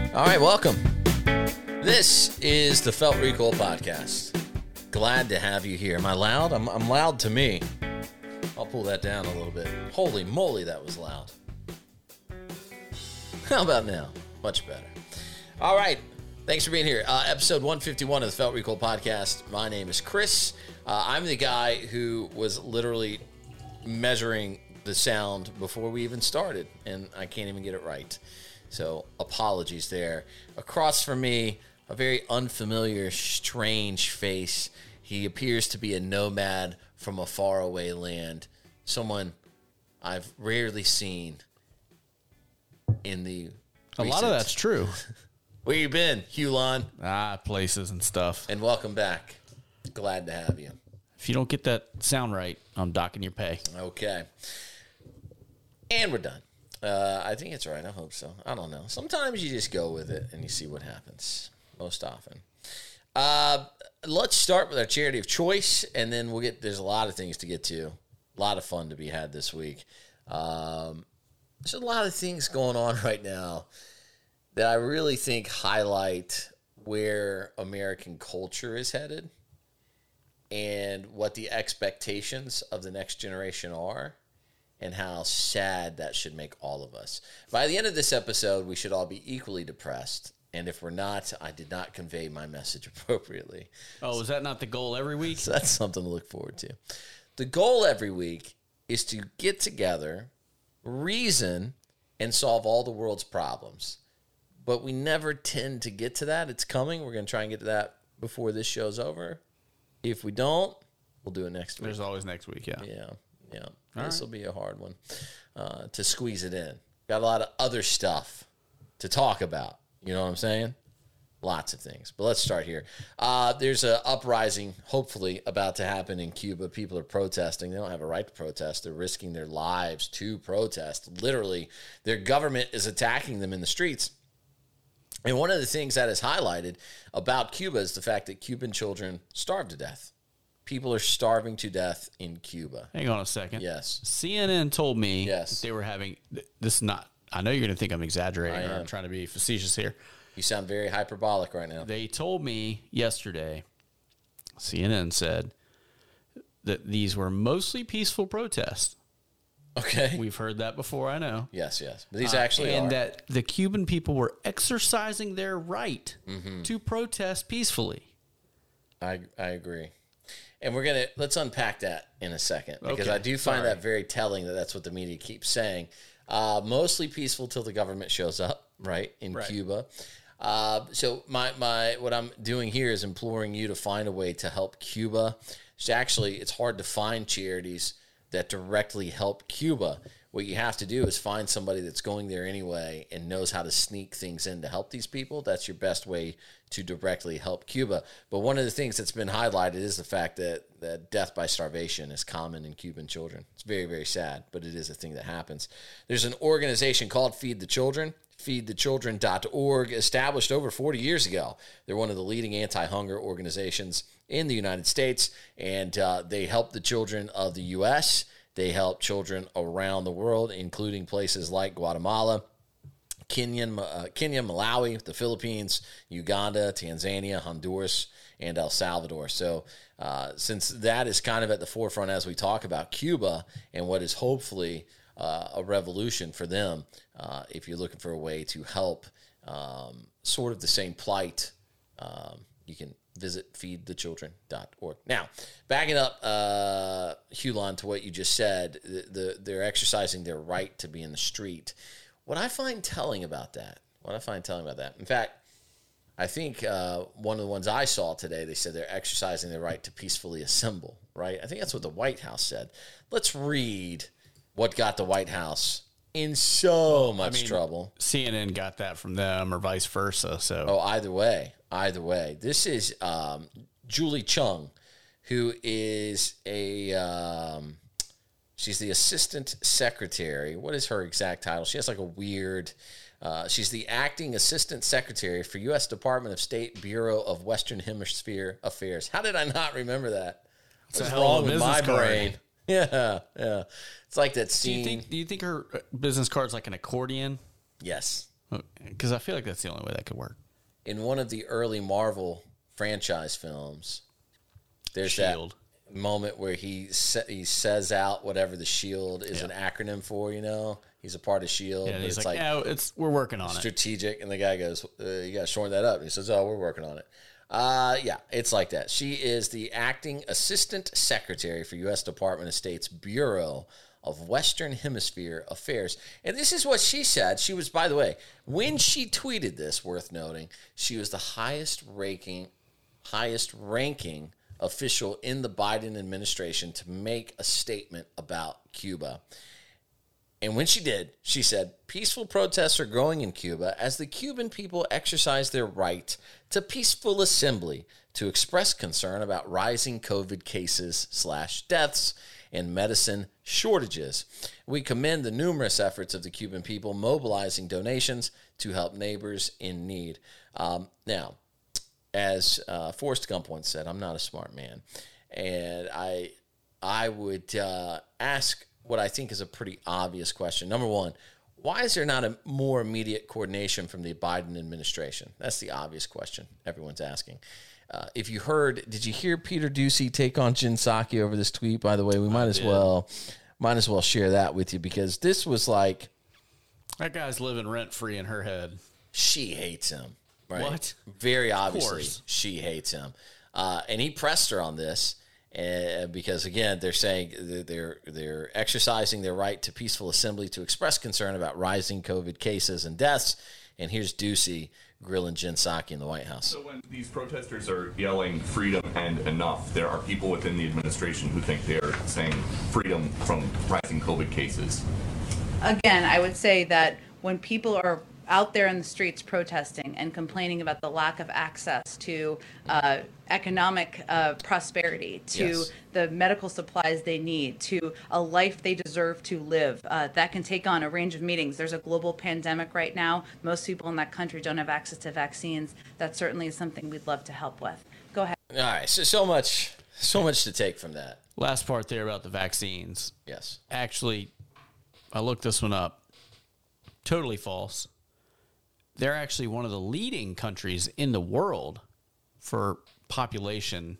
All right, welcome. This is the Felt Recoil Podcast. Glad to have you here. Am I loud? I'm loud to me. I'll pull that down a little bit. Holy moly, that was loud. How about now? Much better. All right. Thanks for being here. Episode 151 of the Felt Recoil Podcast. My name is Chris. I'm the guy who was literally measuring the sound before we even started, and I can't even get it right. So apologies there. Across from me, a very unfamiliar, strange face. He appears to be a nomad from a faraway land. Someone I've rarely seen in the A lot of that's true. Where you been, Hulon? Places and stuff. And welcome back. Glad to have you. If you don't get that sound right, I'm docking your pay. Okay. And we're done. I think it's right. I hope so. I don't know. Sometimes you just go with it and you see what happens. Most often. Let's start with our charity of choice, and then there's a lot of things to get to. A lot of fun to be had this week. There's a lot of things going on right now that I really think highlight where American culture is headed and what the expectations of the next generation are, and how sad that should make all of us. By the end of this episode, we should all be equally depressed. And if we're not, I did not convey my message appropriately. Oh, is that not the goal every week? So that's something to look forward to. The goal every week is to get together, reason, and solve all the world's problems. But we never tend to get to that. It's coming. We're going to try and get to that before this show's over. If we don't, we'll do it next week. There's always next week, yeah. Yeah. This will be a hard one to squeeze it in. Got a lot of other stuff to talk about. You know what I'm saying? Lots of things. But let's start here. There's an uprising, hopefully, about to happen in Cuba. People are protesting. They don't have a right to protest. They're risking their lives to protest. Literally, their government is attacking them in the streets. And one of the things that is highlighted about Cuba is the fact that Cuban children starve to death. People are starving to death in Cuba. Hang on a second. Yes. CNN told me Yes. that they were having this. I know you're going to think I'm exaggerating I or am. I'm trying to be facetious here. You sound very hyperbolic right now. They told me yesterday, CNN said, that these were mostly peaceful protests. Okay. We've heard that before, I know. Yes. But these actually and are. that the Cuban people were exercising their right Mm-hmm. to protest peacefully. I agree. And let's unpack that in a second, because Okay, I do find sorry. that very telling that that's what the media keeps saying. Mostly peaceful till the government shows up, right, in Right. Cuba. So what I'm doing here is imploring you to find a way to help Cuba. It's hard to find charities that directly help Cuba. What you have to do is find somebody that's going there anyway and knows how to sneak things in to help these people. That's your best way to directly help Cuba. But one of the things that's been highlighted is the fact that death by starvation is common in Cuban children. It's very, very sad, but it is a thing that happens. There's an organization called Feed the Children, feedthechildren.org, established over 40 years ago. They're one of the leading anti-hunger organizations in the United States, and they help the children of the U.S., they help children around the world, including places like Guatemala, Kenya, Malawi, the Philippines, Uganda, Tanzania, Honduras, and El Salvador. So since that is kind of at the forefront as we talk about Cuba and what is hopefully a revolution for them, if you're looking for a way to help sort of the same plight, you can visit feedthechildren.org. Now, backing up, Hulon, to what you just said, they're exercising their right to be in the street. What I find telling about that, in fact, I think one of the ones I saw today, they said they're exercising their right to peacefully assemble, right? I think that's what the White House said. Let's read what got the White House in so much trouble. CNN got that from them or vice versa. So Either way. This is Julie Chung, who is she's the assistant secretary. What is her exact title? She has like a weird, she's the acting assistant secretary for U.S. Department of State Bureau of Western Hemisphere Affairs. How did I not remember that? What's wrong with my brain? Yeah. It's like that scene. Do you think her business card's like an accordion? Yes. Because I feel like that's the only way that could work. In one of the early Marvel franchise films, there's Shield. that moment where he says out whatever the shield is an acronym for. He's a part of shield. Yeah, but he's it's like, yeah, we're working on it. strategic, and the guy goes, "You got to shorten that up." And he says, "Oh, we're working on it." Yeah, it's like that. She is the acting assistant secretary for U.S. Department of State's Bureau of Western Hemisphere Affairs. And this is what she said. She was, by the way, when she tweeted this, worth noting, she was the highest ranking official in the Biden administration to make a statement about Cuba. And when she did, she said, peaceful protests are growing in Cuba as the Cuban people exercise their right to peaceful assembly to express concern about rising COVID cases/deaths and medicine shortages. We commend the numerous efforts of the Cuban people mobilizing donations to help neighbors in need. Now, as Forrest Gump once said, I'm not a smart man. And I would ask what I think is a pretty obvious question. Number one, why is there not a more immediate coordination from the Biden administration? That's the obvious question everyone's asking. Did you hear Peter Doocy take on Jen Psaki over this tweet? By the way, we might as well share that with you, because this was like, that guy's living rent free in her head. She hates him, right? What? Very obviously, she hates him, and he pressed her on this. Because again, they're saying they're exercising their right to peaceful assembly to express concern about rising COVID cases and deaths. And here's Doocy grilling Jen Psaki in the White House. So when these protesters are yelling freedom and enough, there are people within the administration who think they're saying freedom from rising COVID cases. Again, I would say that when people are out there in the streets protesting and complaining about the lack of access to economic prosperity, to the medical supplies they need, to a life they deserve to live, that can take on a range of meanings. There's a global pandemic right now. Most people in that country don't have access to vaccines. That certainly is something we'd love to help with. Go ahead. All right, so much to take from that. Last part there about the vaccines. Yes. Actually, I looked this one up. Totally false. They're actually one of the leading countries in the world for population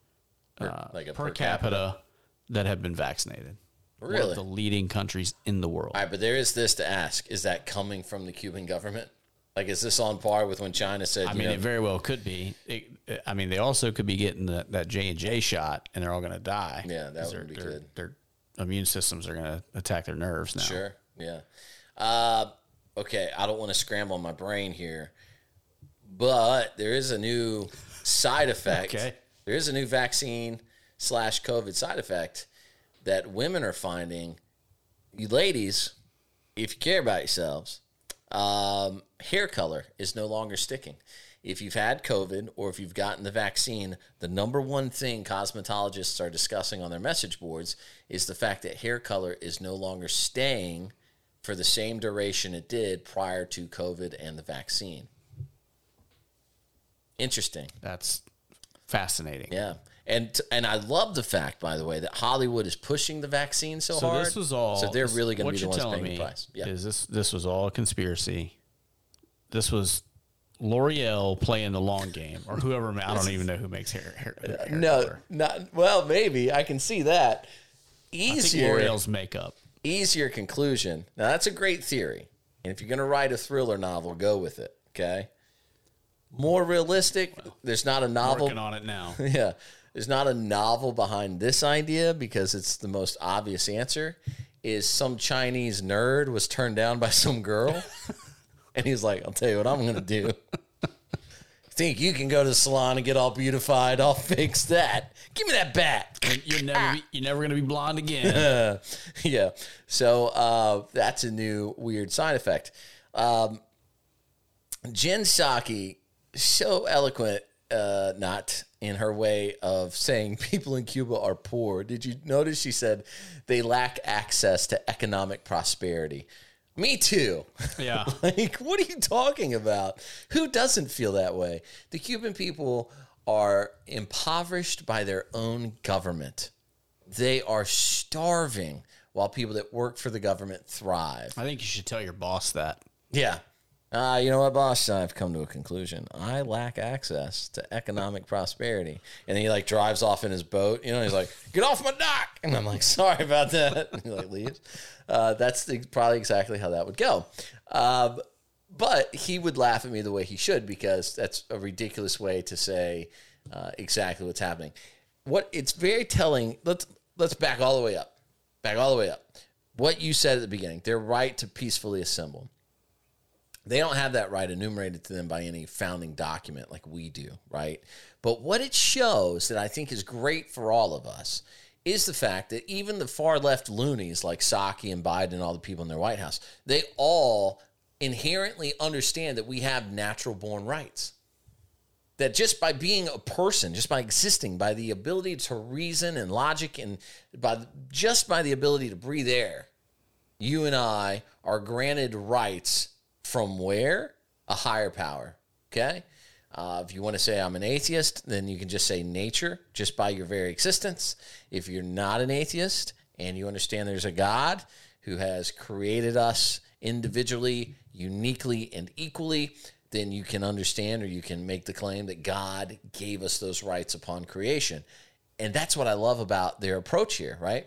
per capita that have been vaccinated. Really? One of the leading countries in the world. All right, but there is this to ask. Is that coming from the Cuban government? Like, is this on par with when China said, it very well could be. They also could be getting that J&J shot, and they're all going to die. Yeah, that would be good. Their immune systems are going to attack their nerves now. Sure, yeah. Okay, I don't want to scramble my brain here, but there is a new side effect. Okay. There is a new vaccine/COVID side effect that women are finding. You ladies, if you care about yourselves, hair color is no longer sticking. If you've had COVID or if you've gotten the vaccine, the number one thing cosmetologists are discussing on their message boards is the fact that hair color is no longer staying for the same duration it did prior to COVID and the vaccine. Interesting. That's fascinating. Yeah. And I love the fact, by the way, that Hollywood is pushing the vaccine so hard. This was all. So they're really going to be the ones paying me the price. Yeah. Is this was all a conspiracy? This was L'Oreal playing the long game, or whoever. I don't even know who makes hair No, color. not well. Maybe I can see that. Easier. I think L'Oreal's makeup. Easier conclusion. Now, that's a great theory. And if you're going to write a thriller novel, go with it, okay? More realistic, there's not a novel. Working on it now. Yeah. There's not a novel behind this idea because it's the most obvious answer, is some Chinese nerd was turned down by some girl. And he's like, I'll tell you what I'm going to do. Think you can go to the salon and get all beautified? I'll fix that. Give me that bat. You're never going to be blonde again. Yeah. So that's a new weird side effect. Jen Psaki, so eloquent, not in her way of saying people in Cuba are poor. Did you notice she said they lack access to economic prosperity? Me too. Yeah. Like, what are you talking about? Who doesn't feel that way? The Cuban people are impoverished by their own government. They are starving while people that work for the government thrive. I think you should tell your boss that. Yeah. You know what, boss? I've come to a conclusion. I lack access to economic prosperity. And then he like drives off in his boat. You know, he's like, get off my dock. And I'm like, sorry about that. And he like leaves. That's probably exactly how that would go. But he would laugh at me the way he should, because that's a ridiculous way to say exactly what's happening. It's very telling. Let's back all the way up. Back all the way up. What you said at the beginning, their right to peacefully assemble. They don't have that right enumerated to them by any founding document like we do, right? But what it shows that I think is great for all of us is the fact that even the far left loonies like Psaki and Biden and all the people in their White House, they all inherently understand that we have natural born rights. That just by being a person, just by existing, by the ability to reason and logic, and just by the ability to breathe air, you and I are granted rights from where? A higher power, okay? If you want to say I'm an atheist, then you can just say nature, just by your very existence. If you're not an atheist and you understand there's a God who has created us individually, uniquely, and equally, then you can understand, or you can make the claim that God gave us those rights upon creation. And that's what I love about their approach here, right?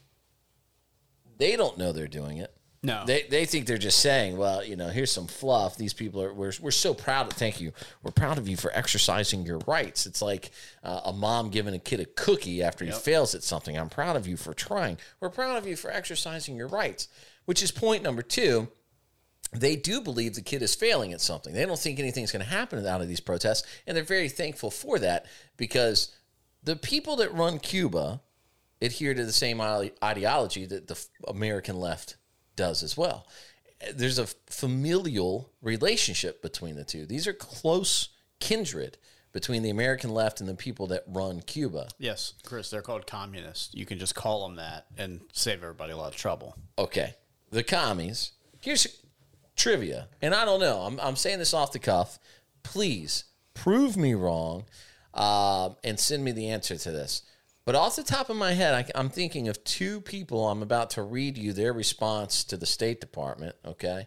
They don't know they're doing it. No. They think they're just saying, well, you know, here's some fluff. These people we're so proud of, thank you. We're proud of you for exercising your rights. It's like a mom giving a kid a cookie after he fails at something. I'm proud of you for trying. We're proud of you for exercising your rights, which is point number 2. They do believe the kid is failing at something. They don't think anything's going to happen out of these protests, and they're very thankful for that, because the people that run Cuba adhere to the same ideology that the American left does as well. There's a familial relationship between the two. These are close kindred between the American left and the people that run Cuba. Yes, Chris, they're called communists. You can just call them that and save everybody a lot of trouble. Okay. The commies. Here's trivia. And I don't know. I'm saying this off the cuff. Please prove me wrong and send me the answer to this. But off the top of my head, I'm thinking of 2 people. I'm about to read you their response to the State Department, okay,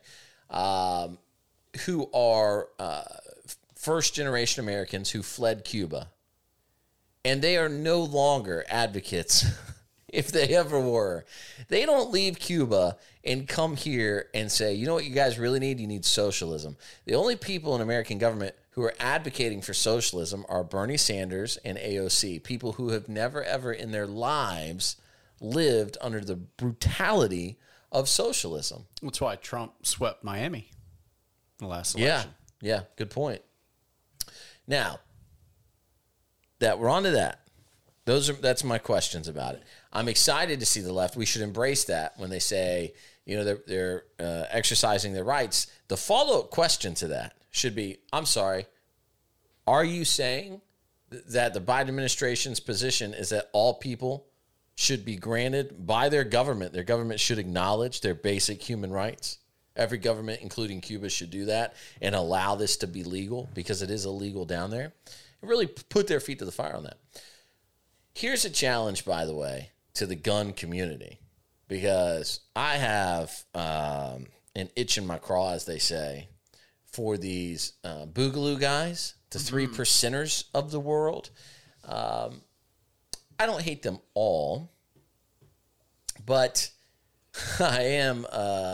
who are first-generation Americans who fled Cuba. And they are no longer advocates, if they ever were. They don't leave Cuba and come here and say, you know what you guys really need? You need socialism. The only people in American government who are advocating for socialism are Bernie Sanders and AOC, people who have never, ever in their lives lived under the brutality of socialism. That's why Trump swept Miami in the last election. Yeah, good point. Now, that we're on to that. That's my questions about it. I'm excited to see the left. We should embrace that when they say, you know, they're exercising their rights. The follow-up question to that should be, I'm sorry, are you saying that the Biden administration's position is that all people should be granted by their government should acknowledge their basic human rights? Every government, including Cuba, should do that and allow this to be legal, because it is illegal down there. And really put their feet to the fire on that. Here's a challenge, by the way, to the gun community, because I have an itch in my craw, as they say, for these boogaloo guys, the 3%ers of the world. I don't hate them all, but I am.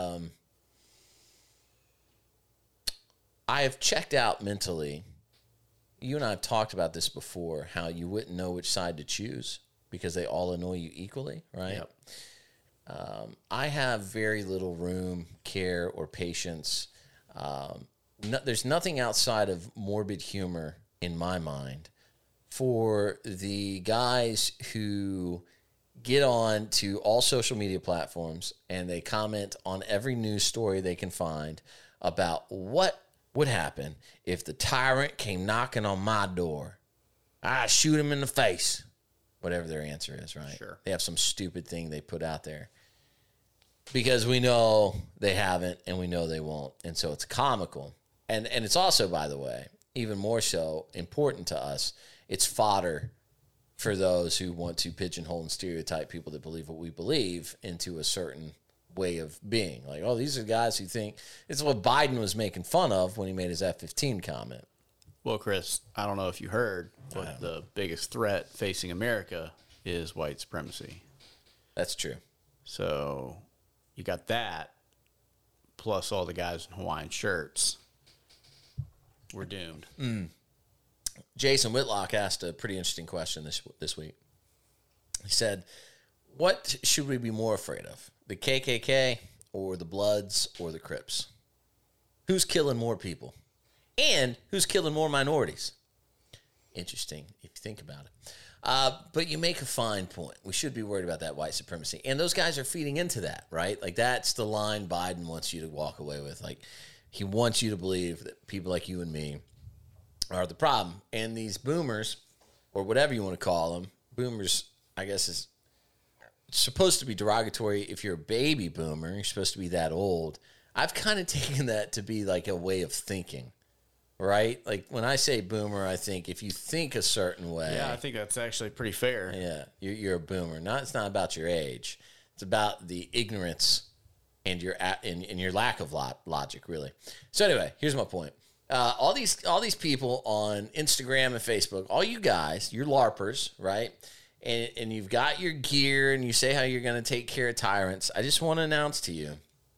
I have checked out mentally. You and I have talked about this before, how you wouldn't know which side to choose because they all annoy you equally, right? Yep. I have very little room, care, or patience. There's nothing outside of morbid humor in my mind for the guys who get on to all social media platforms and they comment on every news story they can find about what would happen if the tyrant came knocking on my door. I shoot him in the face. Whatever their answer is, right? Sure. They have some stupid thing they put out there. Because we know they haven't and we know they won't. And so it's comical. And it's also, by the way, even more so important to us, it's fodder for those who want to pigeonhole and stereotype people that believe what we believe into a certain way of being. Like, oh, these are guys who think it's what Biden was making fun of when he made his F-15 comment. Well, Chris, I don't know if you heard, but the biggest threat facing America is white supremacy. That's true. So you got that, plus all the guys in Hawaiian shirts. We're doomed. Jason Whitlock asked a pretty interesting question this week. He said, what should we be more afraid of? The KKK or the Bloods or the Crips? Who's killing more people? And who's killing more minorities? Interesting if you think about it. But you make a fine point. We should be worried about that white supremacy. And those guys are feeding into that, right? Like, that's the line Biden wants you to walk away with. Like, he wants you to believe that people like you and me are the problem. And these boomers, or whatever you want to call them, boomers, I guess, is supposed to be derogatory. If you're a baby boomer, you're supposed to be that old. I've kind of taken that to be like a way of thinking, right? Like, when I say boomer, I think if you think a certain way. Yeah, I think that's actually pretty fair. Yeah, you're a boomer. It's not about your age. It's about the ignorance and your lack of logic, really. So anyway, here's my point. All these people on Instagram and Facebook, all you guys, you're LARPers, right? And you've got your gear and you say how you're going to take care of tyrants. I just want to announce to you,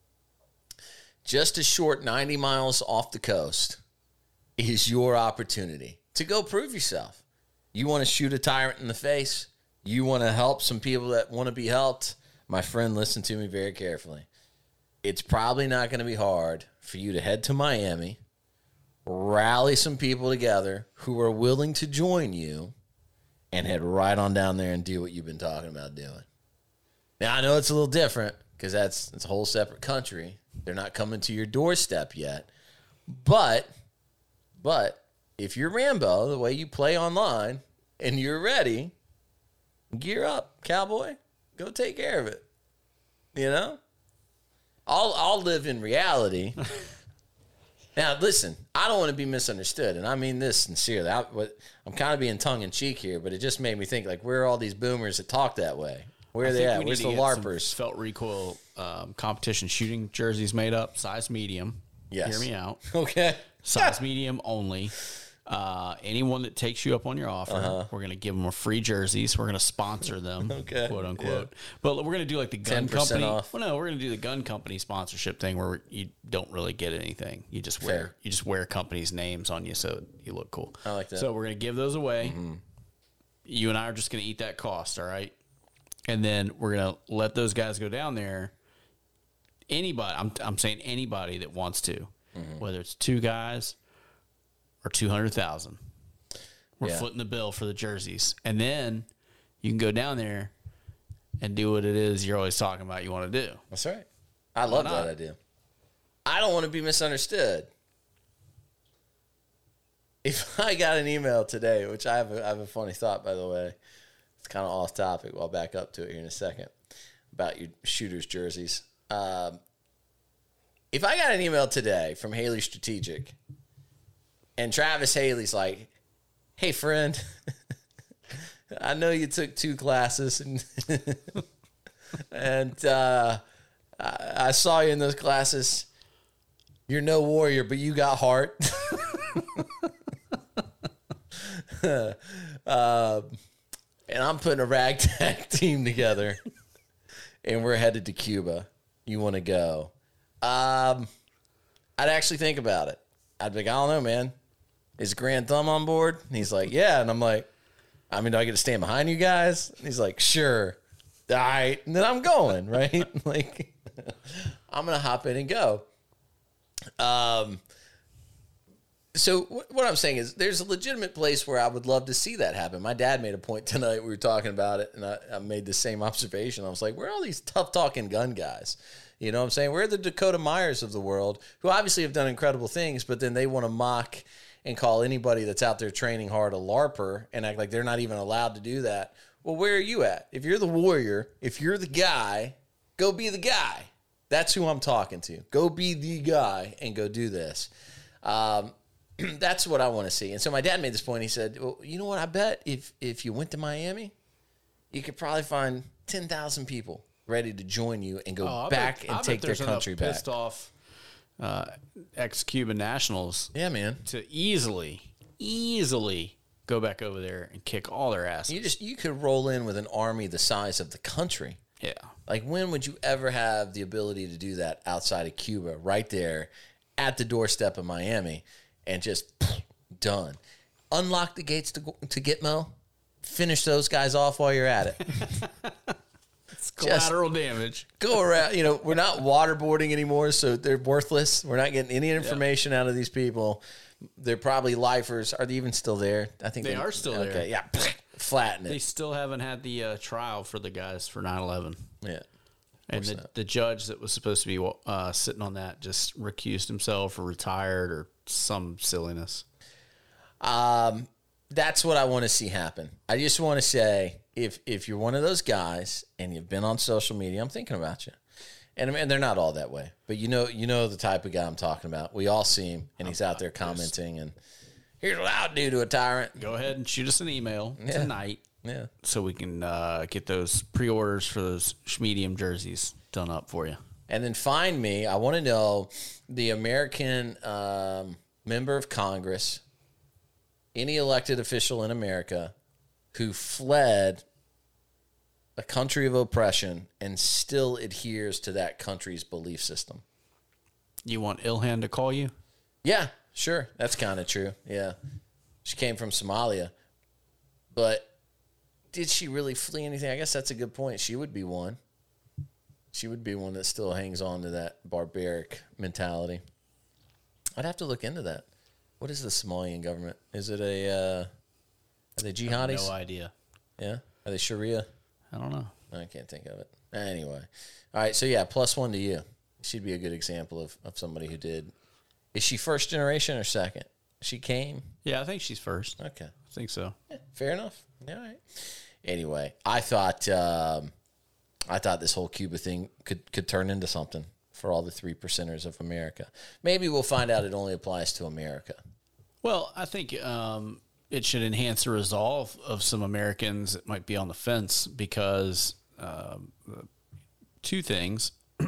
just a short 90 miles off the coast is your opportunity to go prove yourself. You want to shoot a tyrant in the face? You want to help some people that want to be helped? My friend, listen to me very carefully. It's probably not going to be hard for you to head to Miami, rally some people together who are willing to join you, and head right on down there and do what you've been talking about doing. Now, I know it's a little different because it's a whole separate country. They're not coming to your doorstep yet. But if you're Rambo, the way you play online, and you're ready, gear up, cowboy. Go take care of it. You know? I'll live in reality. Now, listen, I don't want to be misunderstood, and I mean this sincerely. I'm kind of being tongue-in-cheek here, but it just made me think, like, where are all these boomers that talk that way? Where are they at? Where's the LARPers? Felt recoil competition shooting jerseys made up, size medium. Yes. Hear me out. Okay. Size medium only. Anyone that takes you up on your offer, we're going to give them a free jerseys. We're going to sponsor them, okay. quote unquote. Yeah. But we're going to do like the gun 10% company. Off. Well, no, we're going to do the gun company sponsorship thing where you don't really get anything. You just wear companies' names on you so you look cool. I like that. So we're going to give those away. Mm-hmm. You and I are just going to eat that cost, all right? And then we're going to let those guys go down there. Anybody, I'm saying anybody that wants to, whether it's 2 guys or 200,000. We're footing the bill for the jerseys. And then you can go down there and do what it is you're always talking about you want to do. That's right. I love that idea. I don't want to be misunderstood. If I got an email today, which I have a funny thought, by the way. It's kind of off topic. I'll back up to it here in a second about your shooters' jerseys. If I got an email today from Haley Strategic, and Travis Haley's like, "Hey, friend, I know you took 2 classes, and I saw you in those classes. You're no warrior, but you got heart." And I'm putting a ragtag team together, and we're headed to Cuba. You want to go? I'd actually think about it. I'd be like, I don't know, man. Is Grand Thumb on board? And he's like, yeah. And I'm like, I mean, do I get to stand behind you guys? And he's like, sure. All right. And then I'm going, right? Like, I'm going to hop in and go. So what I'm saying is there's a legitimate place where I would love to see that happen. My dad made a point tonight. We were talking about it, and I made the same observation. I was like, where are all these tough-talking gun guys? You know what I'm saying? Where are the Dakota Meyers of the world who obviously have done incredible things, but then they want to mock and call anybody that's out there training hard a LARPer and act like they're not even allowed to do that? Well, where are you at? If you're the warrior, if you're the guy, go be the guy. That's who I'm talking to. Go be the guy and go do this. That's what I want to see. And so my dad made this point. He said, well, you know what? I bet if you went to Miami, you could probably find 10,000 people ready to join you and go I back bet and take their there's enough country back. pissed off ex-Cuban nationals Yeah, man. to easily go back over there and kick all their asses. You could roll in with an army the size of the country. Yeah. Like, when would you ever have the ability to do that outside of Cuba, right there at the doorstep of Miami, and just done? Unlock the gates to Gitmo, finish those guys off while you're at it. It's collateral damage. Go around. We're not waterboarding anymore, so they're worthless. We're not getting any information out of these people. They're probably lifers. Are they even still there? I think They are still there. Okay, yeah. Flatten They it. still haven't had the trial for the guys for 9/11. Yeah. And the judge that was supposed to be sitting on that just recused himself or retired or some silliness. That's what I want to see happen. I just want to say, if you're one of those guys and you've been on social media, I'm thinking about you. And they're not all that way, but you know the type of guy I'm talking about. We all see him, and he's out there commenting, and here's what I'll do to a tyrant. Go ahead and shoot us an email tonight. Yeah. So we can get those pre-orders for those Schmedium jerseys done up for you. And then find me. I want to know the American member of Congress, any elected official in America who fled a country of oppression and still adheres to that country's belief system. You want Ilhan to call you? Yeah, sure. That's kind of true. Yeah. She came from Somalia. But did she really flee anything? I guess that's a good point. She would be one. She would be one that still hangs on to that barbaric mentality. I'd have to look into that. What is the Somalian government? Is it are they jihadis? No idea. Yeah? Are they Sharia? I don't know. I can't think of it. Anyway. All right, so yeah, +1 to you. She'd be a good example of somebody who did. Is she first generation or second? She came? Yeah, I think she's first. Okay. I think so. Yeah, fair enough. All right. Anyway, I thought this whole Cuba thing could turn into something for all the 3%ers of America. Maybe we'll find out it only applies to America. Well, I think it should enhance the resolve of some Americans that might be on the fence because two things.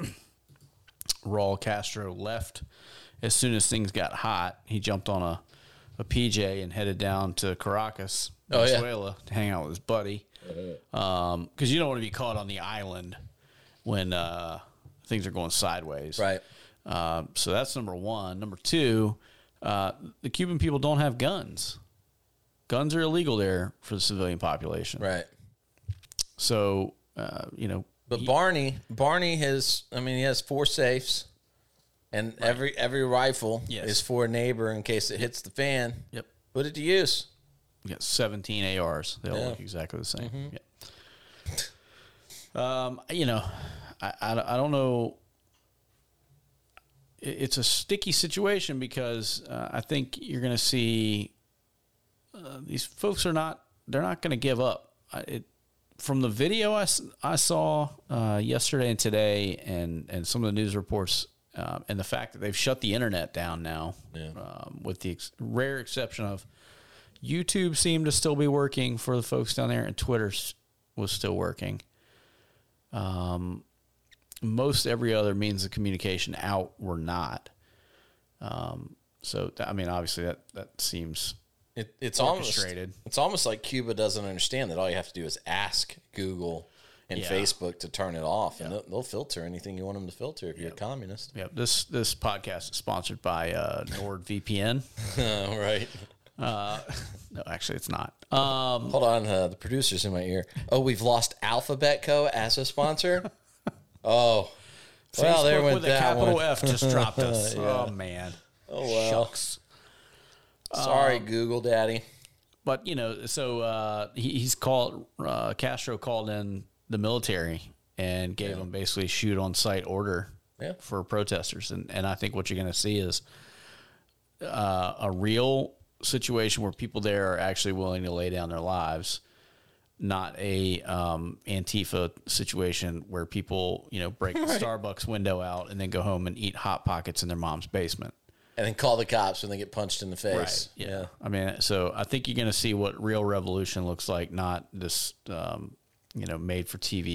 Raul Castro left as soon as things got hot. He jumped on a PJ and headed down to Caracas, Venezuela, to hang out with his buddy. Because you don't want to be caught on the island when things are going sideways. Right. So that's number one. Number two, the Cuban people don't have guns. Guns are illegal there for the civilian population. Right. So, But Barney has, he has 4 safes, and every rifle is for a neighbor in case it hits the fan. Yep. Put it to use. You got 17 ARs. They all look exactly the same. Yeah. I don't know. It's a sticky situation because I think you're going to see these folks they're not going to give up. From the video I saw yesterday and today and some of the news reports and the fact that they've shut the internet down now, with the rare exception of YouTube seemed to still be working for the folks down there, and Twitter was still working. Most every other means of communication out were not. So, obviously that seems It's orchestrated. It's almost like Cuba doesn't understand that all you have to do is ask Google and Facebook to turn it off, and they'll filter anything you want them to filter if you're a communist. Yep. This podcast is sponsored by NordVPN. Right. No, actually, it's not. Hold on, the producer's in my ear. Oh, we've lost Alphabet Co. as a sponsor? Oh. Well, there Facebook went with a that capital one. F just dropped us. Oh, man. Oh, well. Shucks. Sorry, Google Daddy. But, so Castro called in the military and gave them basically shoot on sight order for protesters. And I think what you're going to see is a real situation where people there are actually willing to lay down their lives, not a Antifa situation where people, break the Starbucks window out and then go home and eat Hot Pockets in their mom's basement. And then call the cops when they get punched in the face. Right. Yeah. So I think you're going to see what real revolution looks like, not this, made for TV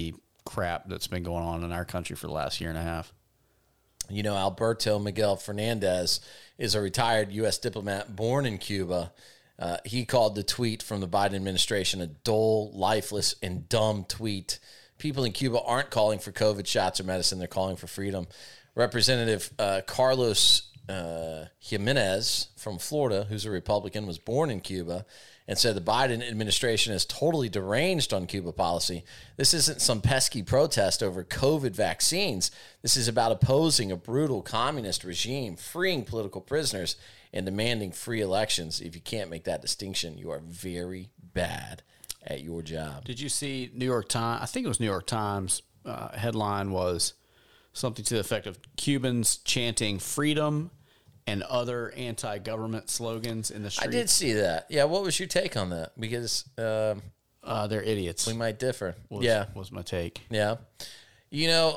crap that's been going on in our country for the last year and a half. You know, Alberto Miguel Fernandez is a retired U.S. diplomat born in Cuba. He called the tweet from the Biden administration a dull, lifeless, and dumb tweet. People in Cuba aren't calling for COVID shots or medicine. They're calling for freedom. Representative Carlos Jimenez from Florida, who's a Republican, was born in Cuba and said the Biden administration is totally deranged on Cuba policy. This isn't some pesky protest over COVID vaccines. This is about opposing a brutal communist regime, freeing political prisoners, and demanding free elections. If you can't make that distinction, you are very bad at your job. Did you see New York Times? I think it was New York Times. Headline was something to the effect of Cubans chanting freedom and other anti-government slogans in the street. I did see that. Yeah, what was your take on that? Because they're idiots. we might differ. Was my take. Yeah. You know,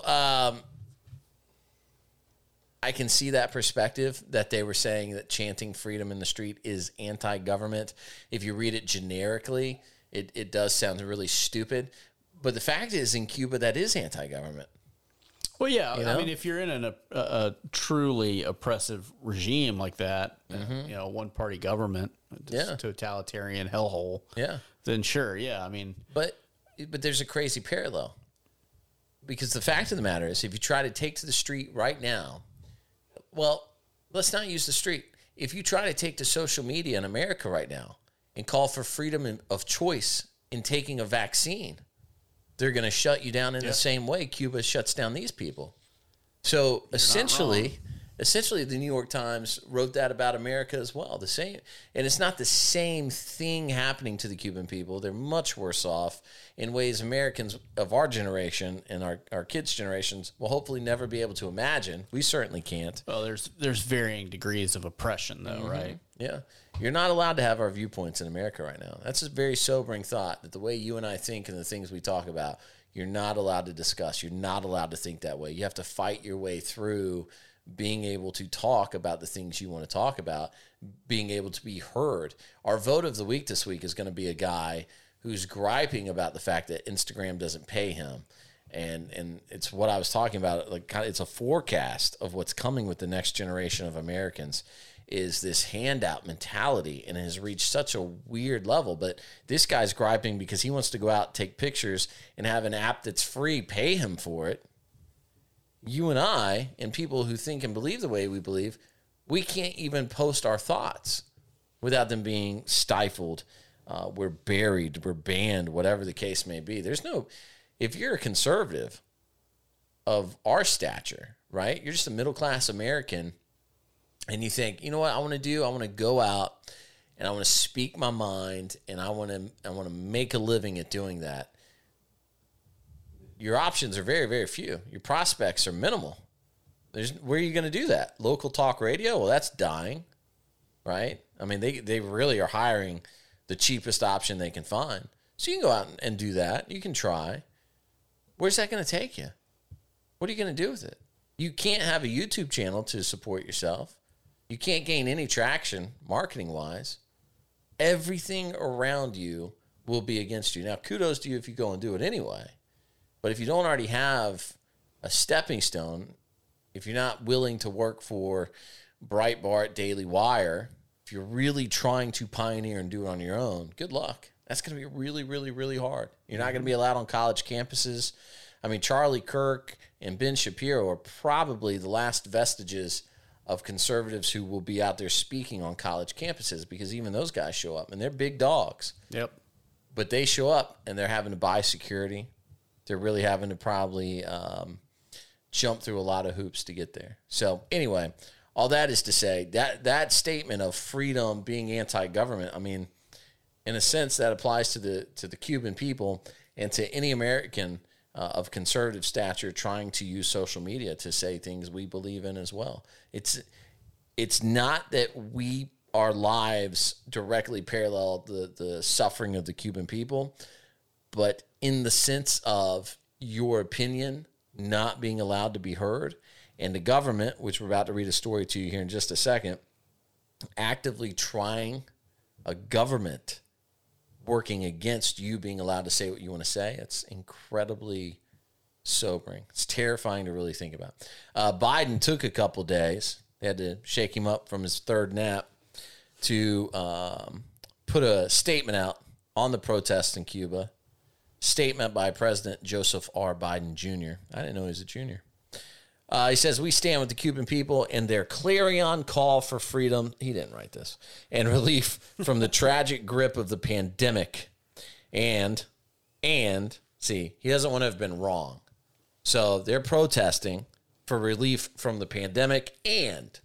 I can see that perspective that they were saying that chanting freedom in the street is anti-government. If you read it generically, it does sound really stupid. But the fact is, in Cuba, that is anti-government. Well, yeah. You know? I mean, if you're in a truly oppressive regime like that, one-party government, totalitarian hellhole, then sure, yeah. I mean, but there's a crazy parallel, because the fact of the matter is, if you try to take to the street right now, well, let's not use the street. If you try to take to social media in America right now and call for freedom of choice in taking a vaccine, they're going to shut you down in the same way Cuba shuts down these people. So essentially, the New York Times wrote that about America as well. The same, and it's not the same thing happening to the Cuban people. They're much worse off in ways Americans of our generation and our kids' generations will hopefully never be able to imagine. We certainly can't. Well, there's varying degrees of oppression, though, right? Yeah. You're not allowed to have our viewpoints in America right now. That's a very sobering thought, that the way you and I think and the things we talk about, you're not allowed to discuss. You're not allowed to think that way. You have to fight your way through being able to talk about the things you want to talk about, being able to be heard. Our vote of the week this week is going to be a guy who's griping about the fact that Instagram doesn't pay him. And it's what I was talking about. Like, it's a forecast of what's coming with the next generation of Americans, is this handout mentality, and it has reached such a weird level. But this guy's griping because he wants to go out, take pictures, and have an app that's free pay him for it. You and I, and people who think and believe the way we believe, we can't even post our thoughts without them being stifled. We're buried, we're banned, whatever the case may be. If you're a conservative of our stature, right? You're just a middle-class American, and you think, you know what I want to do? I want to go out and I want to speak my mind, and I want to make a living at doing that. Your options are very, very few. Your prospects are minimal. Where are you going to do that? Local talk radio? Well, that's dying, right? I mean, they really are hiring the cheapest option they can find. So you can go out and do that. You can try. Where's that going to take you? What are you going to do with it? You can't have a YouTube channel to support yourself. You can't gain any traction marketing-wise. Everything around you will be against you. Now, kudos to you if you go and do it anyway. But if you don't already have a stepping stone, if you're not willing to work for Breitbart, Daily Wire, if you're really trying to pioneer and do it on your own, good luck. That's going to be really, really, really hard. You're not going to be allowed on college campuses. I mean, Charlie Kirk and Ben Shapiro are probably the last vestiges of conservatives who will be out there speaking on college campuses, because even those guys show up, and they're big dogs. Yep. But they show up, and they're having to buy security. They're really having to probably jump through a lot of hoops to get there. So anyway, all that is to say that statement of freedom being anti-government, I mean, in a sense, that applies to the Cuban people and to any American of conservative stature trying to use social media to say things we believe in as well. It's not that our lives directly parallel the suffering of the Cuban people, but in the sense of your opinion not being allowed to be heard, and the government, which we're about to read a story to you here in just a second, actively trying, a government working against you being allowed to say what you want to say. It's incredibly sobering. It's terrifying to really think about. Biden took a couple days. They had to shake him up from his third nap to put a statement out on the protests in Cuba. Statement by President Joseph R. Biden Jr. I didn't know he was a junior. He says, we stand with the Cuban people in their clarion call for freedom. He didn't write this. And relief from the tragic grip of the pandemic. And see, he doesn't want to have been wrong. So they're protesting for relief from the pandemic and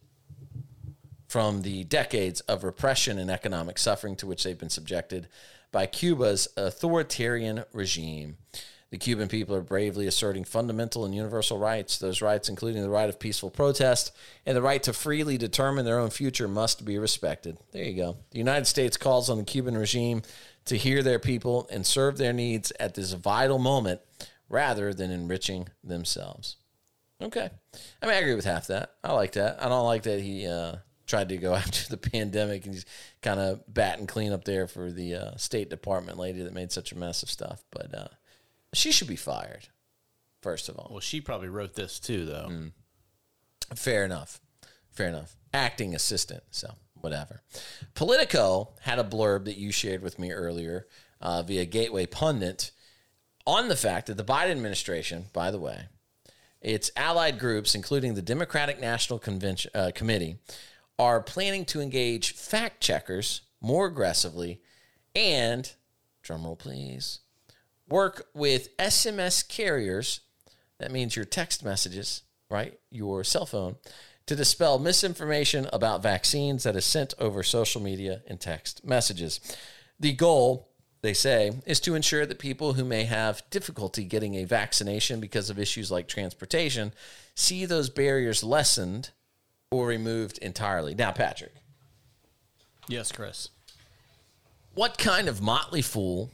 from the decades of repression and economic suffering to which they've been subjected by Cuba's authoritarian regime. The Cuban people are bravely asserting fundamental and universal rights. Those rights, including the right of peaceful protest and the right to freely determine their own future, must be respected. There you go. The United States calls on the Cuban regime to hear their people and serve their needs at this vital moment rather than enriching themselves. Okay. I mean, I agree with half that. I like that. I don't like that he tried to go after the pandemic and he's kind of batting clean up there for the State Department lady that made such a mess of stuff. But she should be fired, first of all. Well, she probably wrote this too, though. Fair enough. Fair enough. Acting assistant, so whatever. Politico had a blurb that you shared with me earlier via Gateway Pundit on the fact that the Biden administration, by the way, its allied groups, including the Democratic National Committee, are planning to engage fact checkers more aggressively and, drumroll please, work with SMS carriers, that means your text messages, right, your cell phone, to dispel misinformation about vaccines that is sent over social media and text messages. The goal, they say, is to ensure that people who may have difficulty getting a vaccination because of issues like transportation see those barriers lessened or removed entirely. Now, Patrick. Yes, Chris. What kind of motley fool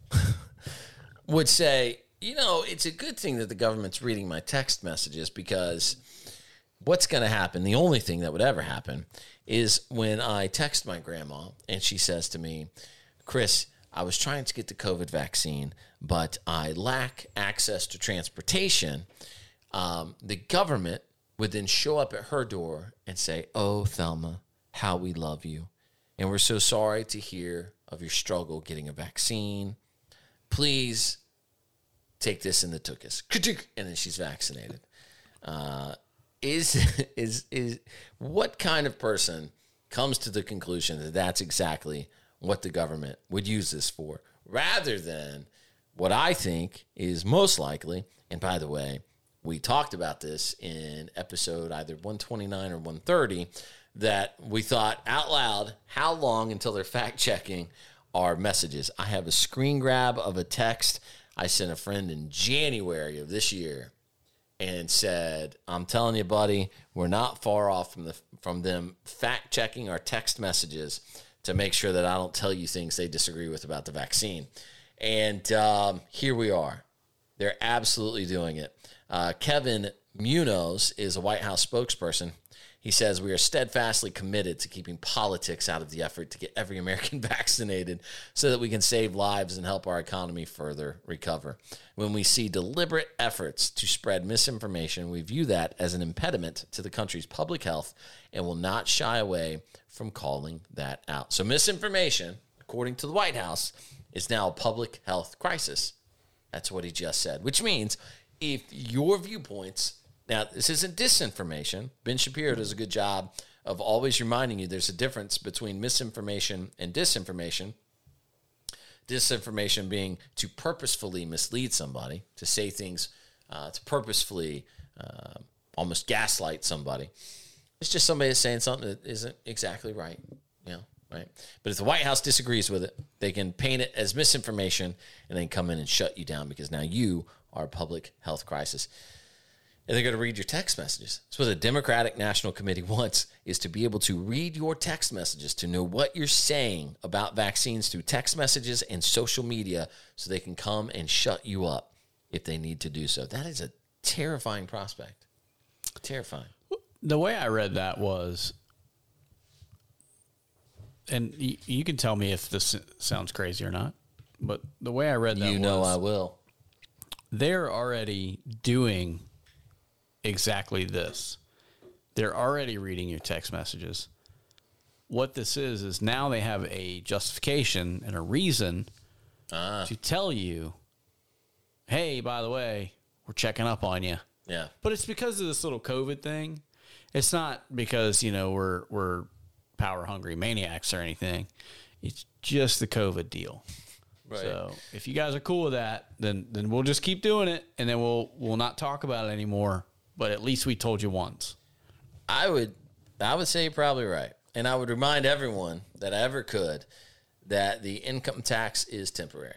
would say, you know, it's a good thing that the government's reading my text messages because what's going to happen, the only thing that would ever happen, is when I text my grandma and she says to me, Chris, I was trying to get the COVID vaccine, but I lack access to transportation. The government would then show up at her door and say, oh, Thelma, how we love you. And we're so sorry to hear of your struggle getting a vaccine. Please take this in the tuchus. And then she's vaccinated. Is what kind of person comes to the conclusion that that's exactly what the government would use this for, rather than what I think is most likely, and by the way, we talked about this in episode either 129 or 130, that we thought out loud, how long until they're fact-checking our messages? I have a screen grab of a text I sent a friend in January of this year and said, I'm telling you, buddy, we're not far off from them fact-checking our text messages to make sure that I don't tell you things they disagree with about the vaccine. And here we are. They're absolutely doing it. Kevin Munoz is a White House spokesperson. He says, we are steadfastly committed to keeping politics out of the effort to get every American vaccinated so that we can save lives and help our economy further recover. When we see deliberate efforts to spread misinformation, we view that as an impediment to the country's public health and will not shy away from calling that out. So misinformation, according to the White House, is now a public health crisis. That's what he just said, which means if your viewpoints, now this isn't disinformation. Ben Shapiro does a good job of always reminding you there's a difference between misinformation and disinformation. Disinformation being to purposefully mislead somebody, to say things, to purposefully almost gaslight somebody. It's just somebody that's saying something that isn't exactly right, you know, right? But if the White House disagrees with it, they can paint it as misinformation and then come in and shut you down because now you are a public health crisis. And they're going to read your text messages. So what the Democratic National Committee wants is to be able to read your text messages, to know what you're saying about vaccines through text messages and social media so they can come and shut you up if they need to do so. That is a terrifying prospect. Terrifying. The way I read that was, and you can tell me if this sounds crazy or not, but the way I read that I will. they're already doing exactly this. They're already reading your text messages. What this is now they have a justification and a reason to tell you, hey, by the way, we're checking up on you. Yeah. But it's because of this little COVID thing. It's not because, we're power hungry maniacs or anything. It's just the COVID deal. Right. So if you guys are cool with that, then we'll just keep doing it, and then we'll not talk about it anymore. But at least we told you once. I would say you're probably right. And I would remind everyone that I ever could that the income tax is temporary.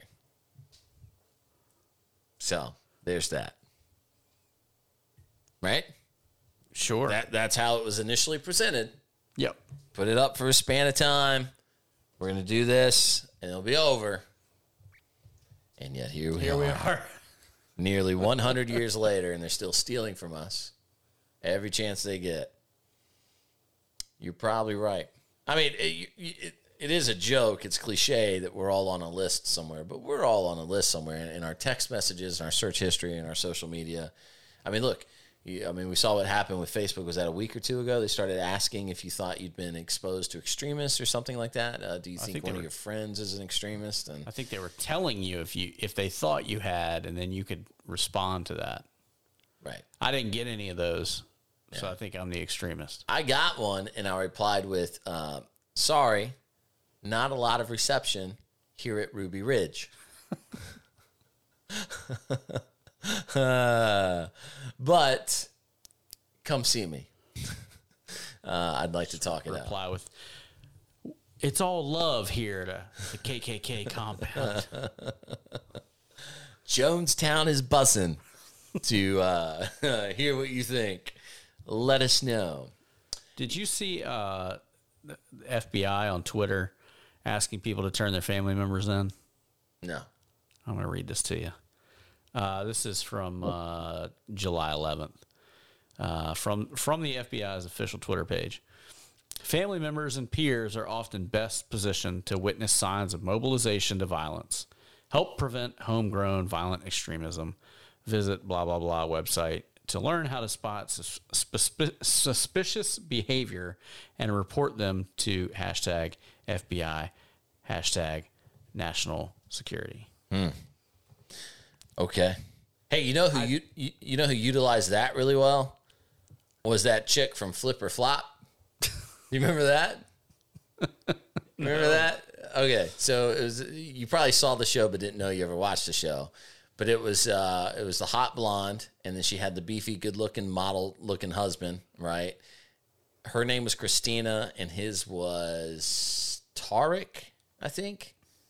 So there's that. Right? Sure. That's how it was initially presented. Yep. Put it up for a span of time. We're going to do this, and it'll be over. And yet here we are. Nearly 100 years later, and they're still stealing from us every chance they get. You're probably right. I mean, it is a joke. It's cliche that we're all on a list somewhere, but we're all on a list somewhere in our text messages, in our search history, in our social media. I mean, look, we saw what happened with Facebook. Was that a week or two ago? They started asking if you thought you'd been exposed to extremists or something like that. Do you think one of your friends is an extremist? And I think they were telling you if they thought you had, and then you could respond to that. Right. I didn't get any of those, so I think I'm the extremist. I got one, and I replied with, sorry, not a lot of reception here at Ruby Ridge. But come see me. I'd like to talk it out. Reply with, it's all love here at the KKK compound. Jonestown is buzzing to hear what you think. Let us know. Did you see the FBI on Twitter asking people to turn their family members in? No. I'm going to read this to you. This is from July 11th, from the FBI's official Twitter page. Family members and peers are often best positioned to witness signs of mobilization to violence. Help prevent homegrown violent extremism. Visit blah, blah, blah website to learn how to spot suspicious behavior and report them to #FBI, #national security. Okay. Hey, you know who you know who utilized that really well? Was that chick from Flip or Flop? You remember that? Remember that? Okay, so it was, you probably saw the show but didn't know you ever watched the show. But it was the hot blonde, and then she had the beefy, good-looking, model-looking husband, right? Her name was Christina, and his was Tarek, I think.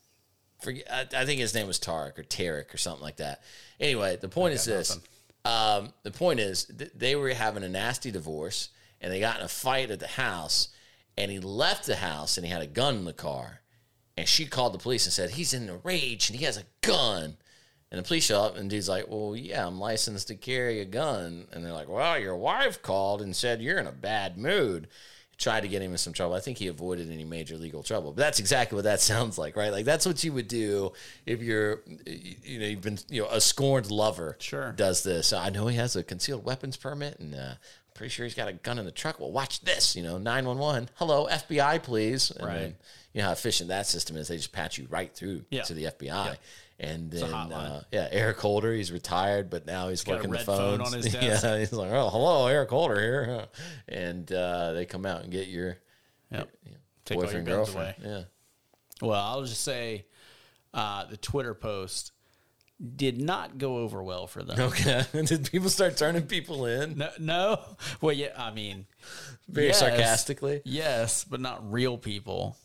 I think his name was Tarek or Tarek or something like that. Anyway, the point is this. The point is they were having a nasty divorce, and they got in a fight at the house, and he left the house, and he had a gun in the car. And she called the police and said, he's in a rage, and he has a gun. And the police show up, and dude's like, well, yeah, I'm licensed to carry a gun. And they're like, well, your wife called and said you're in a bad mood. Tried to get him in some trouble. I think he avoided any major legal trouble. But that's exactly what that sounds like, right? Like, that's what you would do if you've been, a scorned lover does this. I know he has a concealed weapons permit, and I'm pretty sure he's got a gun in the truck. Well, watch this, 911. Hello, FBI, please. And right. Then, you know how efficient that system is. They just patch you right through to the FBI. Yeah. And then, Eric Holder, he's retired, but now he's working the phones. Phone on his desk. Yeah, he's like, oh, hello, Eric Holder here. And they come out and get your Take boyfriend, all your guns girlfriend. away. Yeah. Well, I'll just say the Twitter post did not go over well for them. Okay. Did people start turning people in? No. Well, yeah, I mean. Very sarcastically? Yes, but not real people.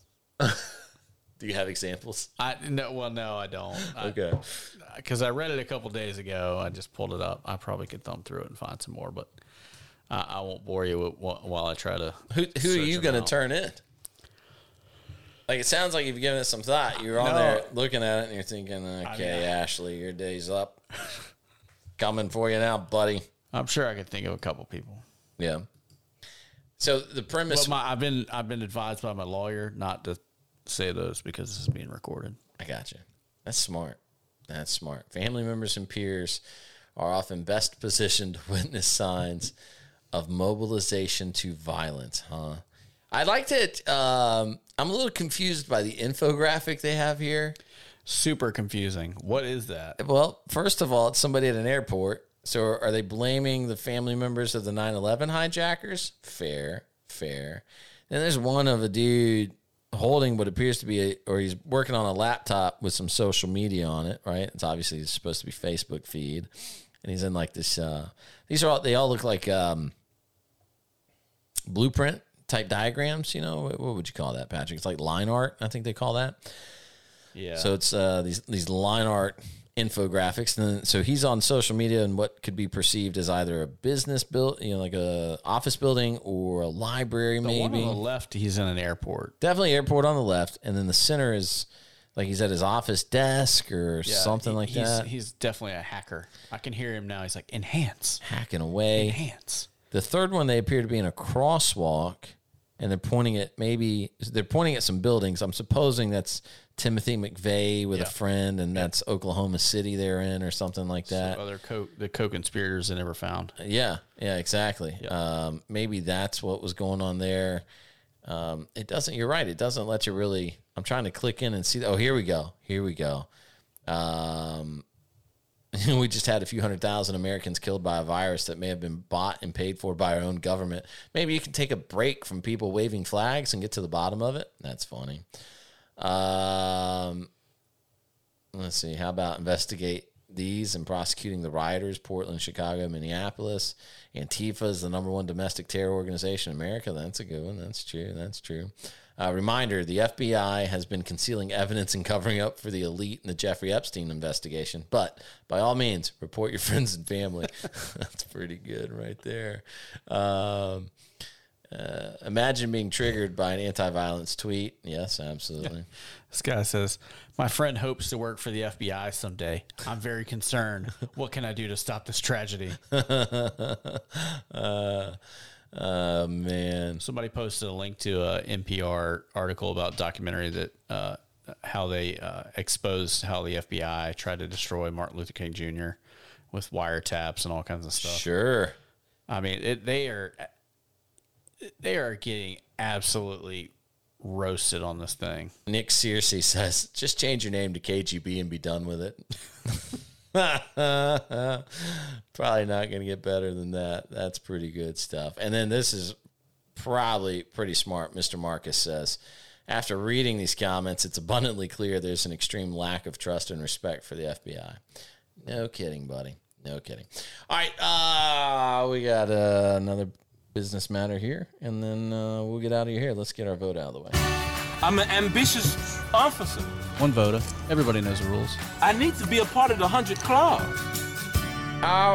Do you have examples? No, I don't. Okay. Because I read it a couple days ago. I just pulled it up. I probably could thumb through it and find some more, but I won't bore you while I try to. Who are you going to turn in? Like, it sounds like you've given it some thought. You're on there looking at it and you're thinking, okay, Ashley, your day's up. Coming for you now, buddy. I'm sure I could think of a couple people. Yeah. So the premise. Well, I've been advised by my lawyer not to say those because this is being recorded. I got you. That's smart. That's smart. Family members and peers are often best positioned to witness signs of mobilization to violence, huh? I liked it. I'm a little confused by the infographic they have here. Super confusing. What is that? Well, first of all, it's somebody at an airport. So are they blaming the family members of the 9/11 hijackers? Fair. Then there's one of a dude holding what appears to be he's working on a laptop with some social media on it, right? It's obviously supposed to be Facebook feed. And he's in like this, they all look like blueprint type diagrams, what would you call that, Patrick? It's like line art, I think they call that. Yeah. So it's these line art infographics, and then, so he's on social media in what could be perceived as either a business like a office building or a library, maybe. One on the left, he's in an airport. Definitely airport on the left, and then the center is like he's at his office desk or something like that. He's definitely a hacker. I can hear him now. He's like, enhance. Hacking away. Enhance. The third one, they appear to be in a crosswalk, and they're pointing at some buildings. I'm supposing that's Timothy McVeigh with a friend, and that's Oklahoma City they're in or something like that. So the co-conspirators they never found. Yeah, exactly. Yeah. Maybe that's what was going on there. It doesn't, you're right, it doesn't let you really, I'm trying to click in and see, here we go. We just had a few 100,000 Americans killed by a virus that may have been bought and paid for by our own government. Maybe you can take a break from people waving flags and get to the bottom of it. That's funny. Let's see. How about investigate these and prosecuting the rioters, Portland, Chicago, Minneapolis. Antifa is the #1 domestic terror organization in America. That's a good one. That's true. Reminder, the FBI has been concealing evidence and covering up for the elite in the Jeffrey Epstein investigation. But by all means, report your friends and family. That's pretty good right there. Imagine being triggered by an anti-violence tweet. Yes, absolutely. This guy says, my friend hopes to work for the FBI someday. I'm very concerned. What can I do to stop this tragedy? Man. Somebody posted a link to an NPR article about documentary that how they exposed how the FBI tried to destroy Martin Luther King Jr. with wiretaps and all kinds of stuff. Sure. I mean, they are getting absolutely roasted on this thing. Nick Searcy says, just change your name to KGB and be done with it. Probably not going to get better than that. That's pretty good stuff. And then this is probably pretty smart. Mr. Marcus says, after reading these comments, it's abundantly clear there's an extreme lack of trust and respect for the FBI. No kidding, buddy. No kidding. All right. We got another business matter here, and then we'll get out of here. Let's get our vote out of the way. I'm an ambitious officer. One voter. Everybody knows the rules. I need to be a part of the 100 Club. All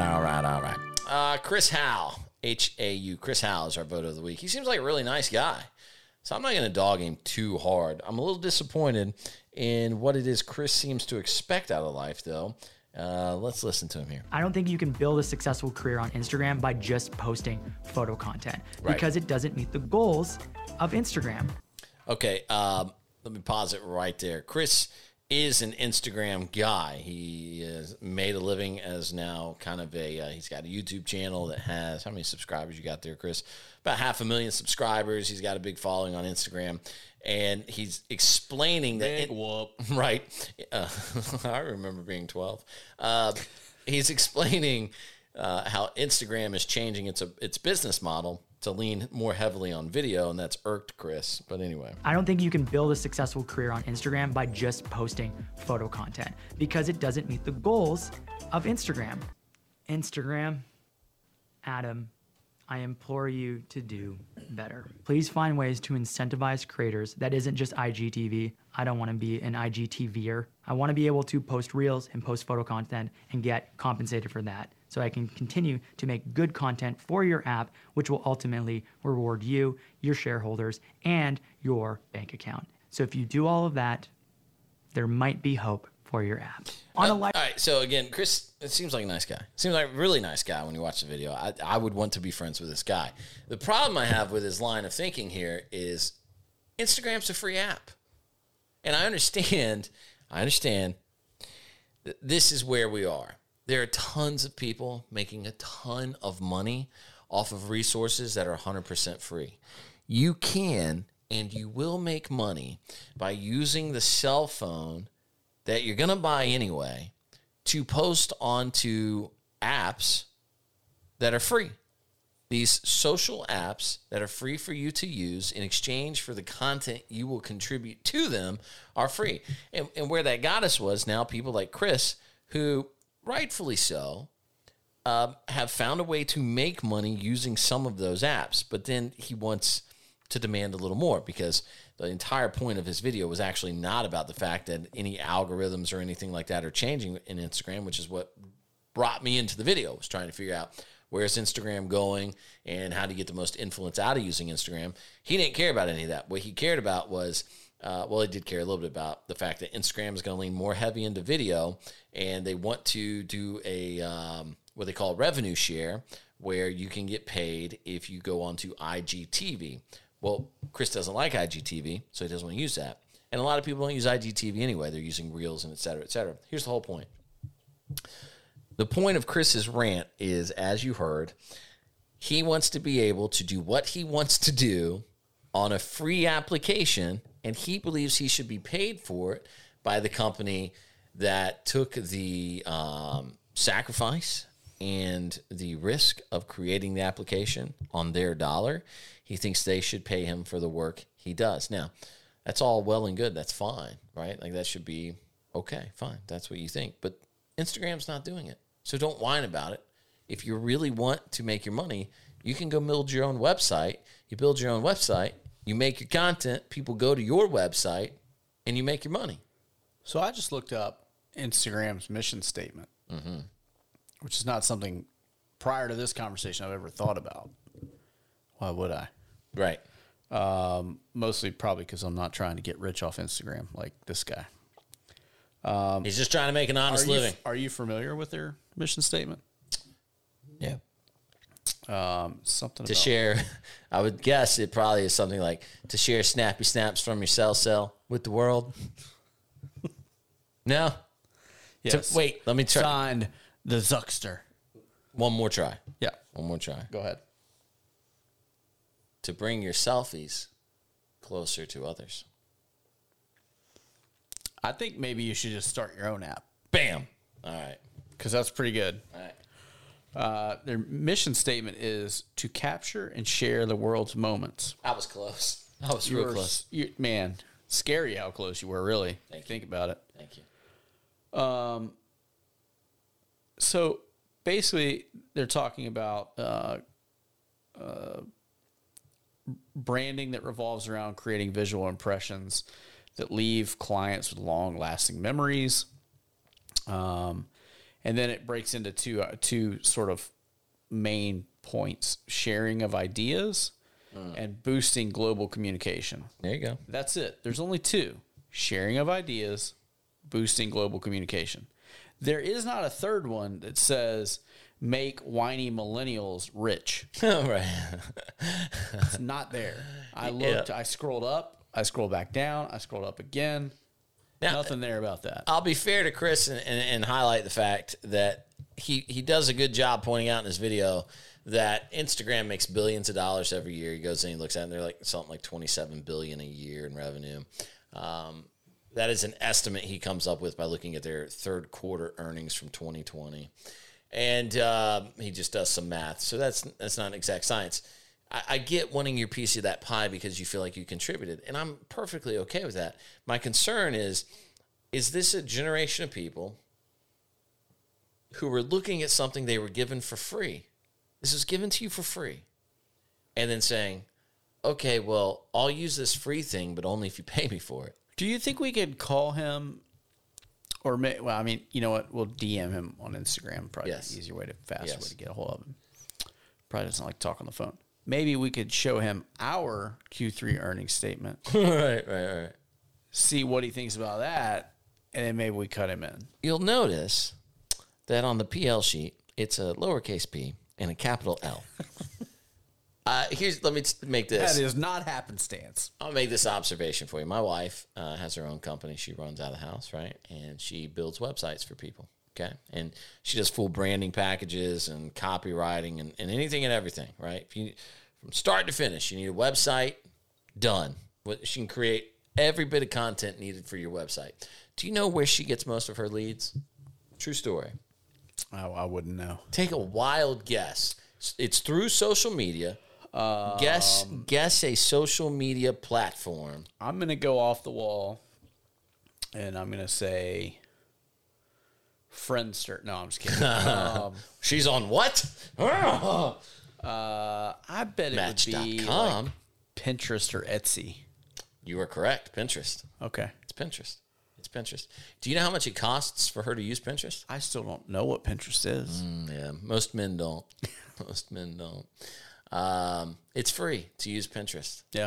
right. Chris Howe, H-A-U. Chris Howe is our vote of the week. He seems like a really nice guy, so I'm not going to dog him too hard. I'm a little disappointed in what it is Chris seems to expect out of life, though. Let's listen to him here. I don't think you can build a successful career on Instagram by just posting photo content because it doesn't meet the goals of Instagram. Okay, let me pause it right there. Chris is an Instagram guy. He has made a living as now kind of he's got a YouTube channel that has, how many subscribers you got there, Chris? About 500,000 subscribers. He's got a big following on Instagram. And he's explaining that... Big whoop. Right. I remember being 12. He's explaining how Instagram is changing its business model to lean more heavily on video, and that's irked Chris. But anyway. I don't think you can build a successful career on Instagram by just posting photo content because it doesn't meet the goals of Instagram. Instagram, Adam, I implore you to do better. Please find ways to incentivize creators that isn't just IGTV. I don't want to be an IGTVer. I want to be able to post reels and post photo content and get compensated for that so I can continue to make good content for your app, which will ultimately reward you, your shareholders, and your bank account. So if you do all of that, there might be hope for your app. All right, so again, Chris, it seems like a nice guy. Seems like a really nice guy when you watch the video. I would want to be friends with this guy. The problem I have with his line of thinking here is Instagram's a free app. And I understand this is where we are. There are tons of people making a ton of money off of resources that are 100% free. You can and you will make money by using the cell phone that you're going to buy anyway to post onto apps that are free. These social apps that are free for you to use in exchange for the content you will contribute to them are free. And where that got us was now people like Chris, who rightfully so, have found a way to make money using some of those apps. But then he wants to demand a little more because the entire point of his video was actually not about the fact that any algorithms or anything like that are changing in Instagram, which is what brought me into the video, was trying to figure out where's Instagram going and how to get the most influence out of using Instagram. He didn't care about any of that. What he cared about was, he did care a little bit about the fact that Instagram is going to lean more heavy into video, and they want to do a what they call revenue share, where you can get paid if you go onto IGTV. Well, Chris doesn't like IGTV, so he doesn't want to use that. And a lot of people don't use IGTV anyway. They're using Reels and et cetera, et cetera. Here's the whole point. The point of Chris's rant is, as you heard, he wants to be able to do what he wants to do on a free application, and he believes he should be paid for it by the company that took the sacrifice and the risk of creating the application on their dollar. He thinks they should pay him for the work he does. Now, that's all well and good. That's fine, right? Like, that should be okay, fine. That's what you think. But Instagram's not doing it. So don't whine about it. If you really want to make your money, you can go build your own website. You build your own website, you make your content, people go to your website, and you make your money. So I just looked up Instagram's mission statement, which is not something prior to this conversation I've ever thought about. Why would I? Right. Mostly probably because I'm not trying to get rich off Instagram like this guy. He's just trying to make an honest living. Are you familiar with their mission statement? Yeah. Something To about share, I would guess it probably is something like to share snappy snaps from your cell with the world. No? Yes. Wait, let me try. Signed the Zuckster. One more try. Yeah. One more try. Go ahead. To bring your selfies closer to others. I think maybe you should just start your own app Bam. All right. because that's pretty good. All right. Their mission statement is to capture and share the world's moments. I was close. I was real close. Man, scary how close you were, really. Thank you. Think about it. Thank you. So basically, they're talking about branding that revolves around creating visual impressions that leave clients with long-lasting memories. And then it breaks into two sort of main points: sharing of ideas and boosting global communication. There you go. That's it. There's only two: sharing of ideas, boosting global communication. There is not a third one that says make whiny millennials rich. Right. It's not there. I looked, I scrolled up, I scrolled back down, I scrolled up again. Now, Nothing there about that. I'll be fair to Chris and highlight the fact that he does a good job pointing out in his video that Instagram makes billions of dollars every year. He goes and he looks at it, and they're like something like $27 billion a year in revenue. That is an estimate he comes up with by looking at their third quarter earnings from 2020. And he just does some math. So that's not an exact science. I get wanting your piece of that pie because you feel like you contributed. And I'm perfectly okay with that. My concern is this a generation of people who were looking at something they were given for free? This was given to you for free. And then saying, okay, well, I'll use this free thing, but only if you pay me for it. Do you think we could call him, or well, I mean, you know what? We'll DM him on Instagram. Probably the easier way faster way to get a hold of him. Probably doesn't like to talk on the phone. Maybe we could show him our Q3 earnings statement. Right. See what he thinks about that, and then maybe we cut him in. You'll notice that on the PL sheet, it's a lowercase p and a capital L. Let me make this. That is not happenstance. I'll make this observation for you. My wife has her own company. She runs out of the house, right? And she builds websites for people, okay? And she does full branding packages and copywriting and anything and everything, right? From start to finish, you need a website, done. She can create every bit of content needed for your website. Do you know where she gets most of her leads? True story. Oh, I wouldn't know. Take a wild guess. It's through social media. Guess a social media platform. I'm going to go off the wall, and I'm going to say Friendster. No, I'm just kidding. She's on what? I bet it would be Match.com. like Pinterest or Etsy. You are correct. Pinterest. Okay. It's Pinterest. It's Pinterest. Do you know how much it costs for her to use Pinterest? I still don't know what Pinterest is. Yeah, most men don't. Most men don't. It's free to use Pinterest. Yeah.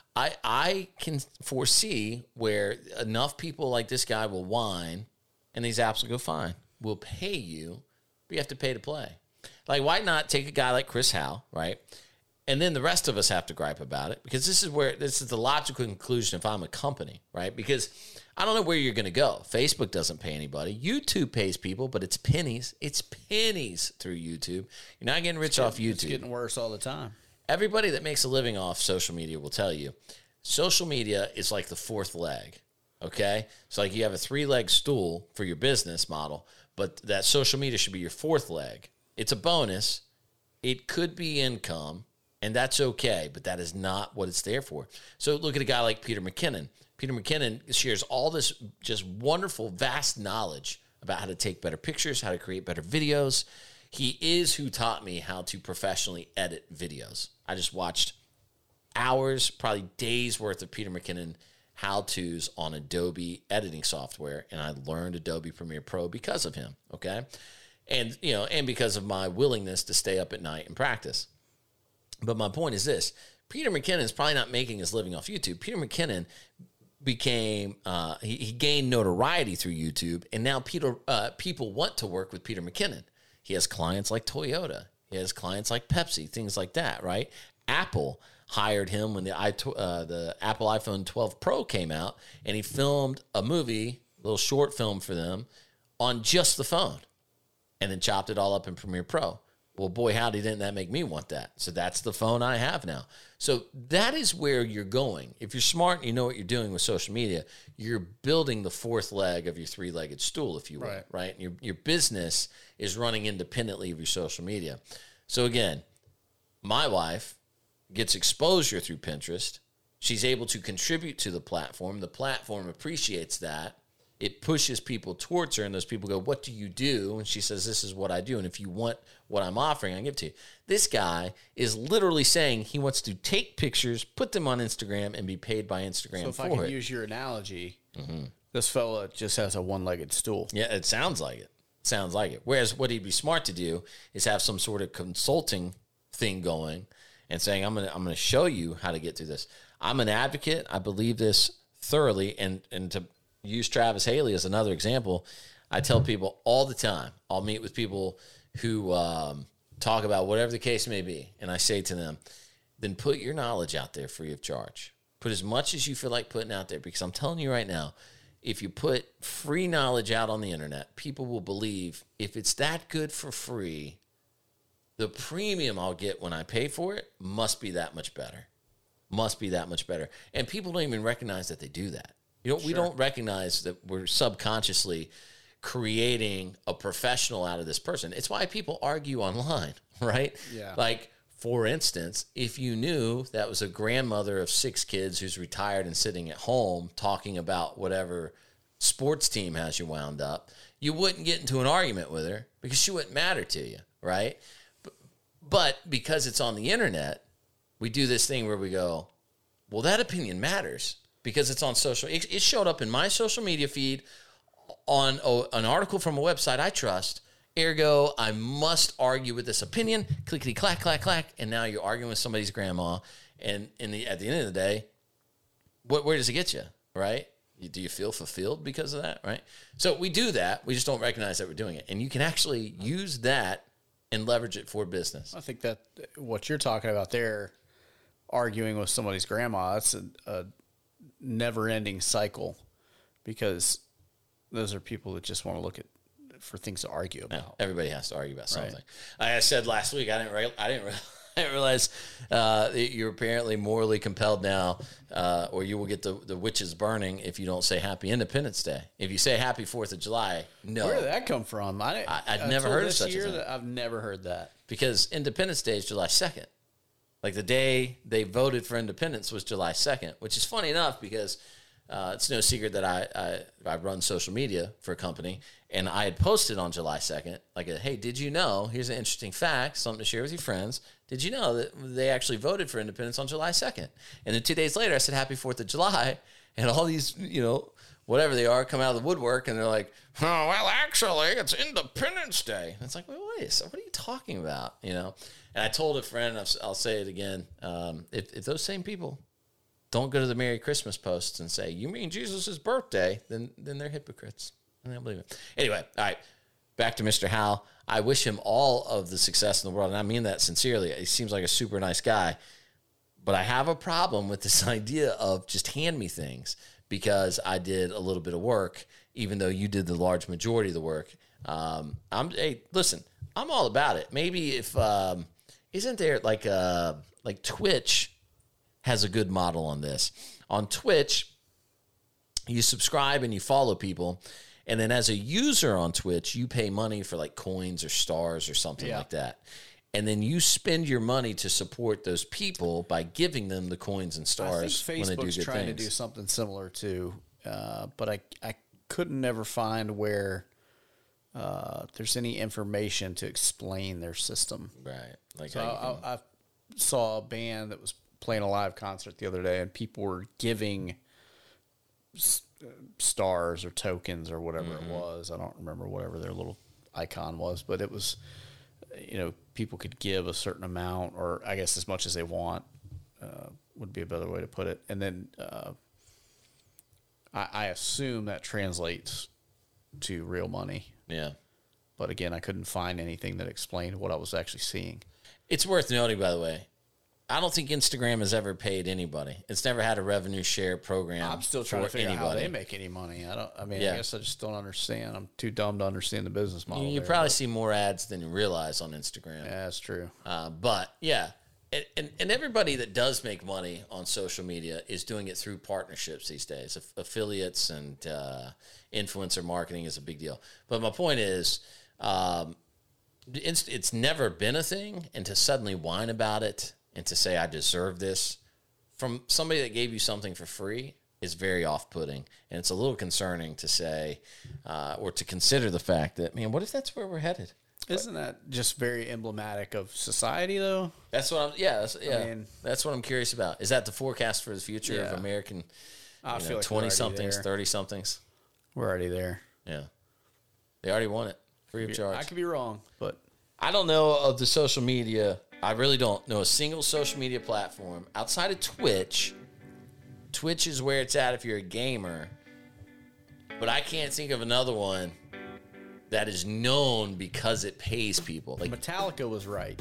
I can foresee where enough people like this guy will whine, and these apps will go, fine, we'll pay you, but you have to pay to play. Like, why not take a guy like Chris Howe, right? And then the rest of us have to gripe about it, because this is the logical conclusion if I'm a company, right? Because I don't know where you're going to go. Facebook doesn't pay anybody. YouTube pays people, but it's pennies. It's pennies through YouTube. You're not getting rich off YouTube. It's getting worse all the time. Everybody that makes a living off social media will tell you, social media is like the fourth leg, okay? So like you have a 3-leg stool for your business model, but that social media should be your fourth leg. It's a bonus. It could be income, and that's okay, but that is not what it's there for. So look at a guy like Peter McKinnon. Peter McKinnon shares all this just wonderful, vast knowledge about how to take better pictures, how to create better videos. He is who taught me how to professionally edit videos. I just watched hours, probably days worth of Peter McKinnon how-tos on Adobe editing software, and I learned Adobe Premiere Pro because of him, okay? And, and because of my willingness to stay up at night and practice. But my point is this. Peter McKinnon is probably not making his living off YouTube. Peter McKinnon became, he gained notoriety through YouTube, and now people want to work with Peter McKinnon. He has clients like Toyota. He has clients like Pepsi, things like that, right? Apple hired him when the Apple iPhone 12 Pro came out, and he filmed a movie, a little short film for them, on just the phone, and then chopped it all up in Premiere Pro. Well, boy, howdy, didn't that make me want that? So that's the phone I have now. So that is where you're going. If you're smart and you know what you're doing with social media, you're building the fourth leg of your 3-legged stool, if you will, right? And your business is running independently of your social media. So again, my wife gets exposure through Pinterest. She's able to contribute to the platform. The platform appreciates that. It pushes people towards her, and those people go, what do you do? And she says, this is what I do. And if you want what I'm offering, I give it to you. This guy is literally saying he wants to take pictures, put them on Instagram, and be paid by Instagram for it. So if I can use your analogy, this fella just has a 1-legged stool. Yeah, it sounds like it. Sounds like it. Whereas what he'd be smart to do is have some sort of consulting thing going and saying, I'm gonna show you how to get through this. I'm an advocate. I believe this thoroughly, and to use Travis Haley as another example, I tell people all the time, I'll meet with people who talk about whatever the case may be, and I say to them, then put your knowledge out there free of charge. Put as much as you feel like putting out there, because I'm telling you right now, if you put free knowledge out on the internet, people will believe if it's that good for free, the premium I'll get when I pay for it must be that much better. Must be that much better. And people don't even recognize that they do that. We don't recognize that we're subconsciously creating a professional out of this person. It's why people argue online, right? Yeah. Like, for instance, if you knew that was a grandmother of 6 kids who's retired and sitting at home talking about whatever sports team has you wound up, you wouldn't get into an argument with her because she wouldn't matter to you, right? But because it's on the internet, we do this thing where we go, well, that opinion matters. Because it's on social. It showed up in my social media feed on an article from a website I trust. Ergo, I must argue with this opinion. Clickety clack, clack, clack. And now you're arguing with somebody's grandma. And at the end of the day, where does it get you, right? Do you feel fulfilled because of that, right? So we do that. We just don't recognize that we're doing it. And you can actually use that and leverage it for business. I think that what you're talking about there, arguing with somebody's grandma, that's a never-ending cycle, because those are people that just want to look for things to argue about. Yeah, everybody has to argue about something. Right. I said last week, I didn't realize you're apparently morally compelled now, or you will get the witches burning if you don't say Happy Independence Day. If you say Happy 4th of July, no. Where did that come from? I'd never heard of such a thing. I've never heard that. Because Independence Day is July 2nd. Like the day they voted for independence was July 2nd, which is funny enough because it's no secret that I run social media for a company, and I had posted on July 2nd, like, hey, did you know, here's an interesting fact, something to share with your friends. Did you know that they actually voted for independence on July 2nd? And then 2 days later, I said, Happy 4th of July. And all these, whatever they are, come out of the woodwork, and they're like, oh, well, actually, it's Independence Day. And it's like, wait, so what are you talking about? And I told a friend, I'll say it again, if those same people don't go to the Merry Christmas posts and say, you mean Jesus' birthday, then they're hypocrites. And I don't believe it. Anyway, all right, back to Mr. Howell. I wish him all of the success in the world, and I mean that sincerely. He seems like a super nice guy. But I have a problem with this idea of just hand me things because I did a little bit of work, even though you did the large majority of the work. Hey, listen, I'm all about it. Maybe if isn't there like Twitch has a good model on this. On Twitch, you subscribe and you follow people, and then as a user on Twitch, you pay money for like coins or stars or something like that. And then you spend your money to support those people by giving them the coins and stars when they do good things. Facebook's trying to do something similar too, but I couldn't never find where there's any information to explain their system. Right. Like so I saw a band that was playing a live concert the other day, and people were giving stars or tokens or whatever it was. I don't remember whatever their little icon was, but it was, people could give a certain amount, or I guess as much as they want, would be a better way to put it. And then I assume that translates to real money. Yeah. But again, I couldn't find anything that explained what I was actually seeing. It's worth noting, by the way, I don't think Instagram has ever paid anybody. It's never had a revenue share program. I'm still trying to figure out how they make any money. I guess I just don't understand. I'm too dumb to understand the business model. You probably see more ads than you realize on Instagram. Yeah, that's true. But yeah, and everybody that does make money on social media is doing it through partnerships these days. Affiliates and influencer marketing is a big deal. But my point is, it's never been a thing, and to suddenly whine about it and to say I deserve this from somebody that gave you something for free is very off-putting, and it's a little concerning to say or to consider the fact that, man, what if that's where we're headed? Isn't that just very emblematic of society, though? That's what that's what I'm curious about. Is that the forecast for the future of American 20-somethings, 30-somethings? We're already there. Yeah. They already want it free of charge. I could be wrong, but I don't know of the social media. I really don't know a single social media platform outside of Twitch. Twitch is where it's at if you're a gamer. But I can't think of another one that is known because it pays people. Like Metallica was right.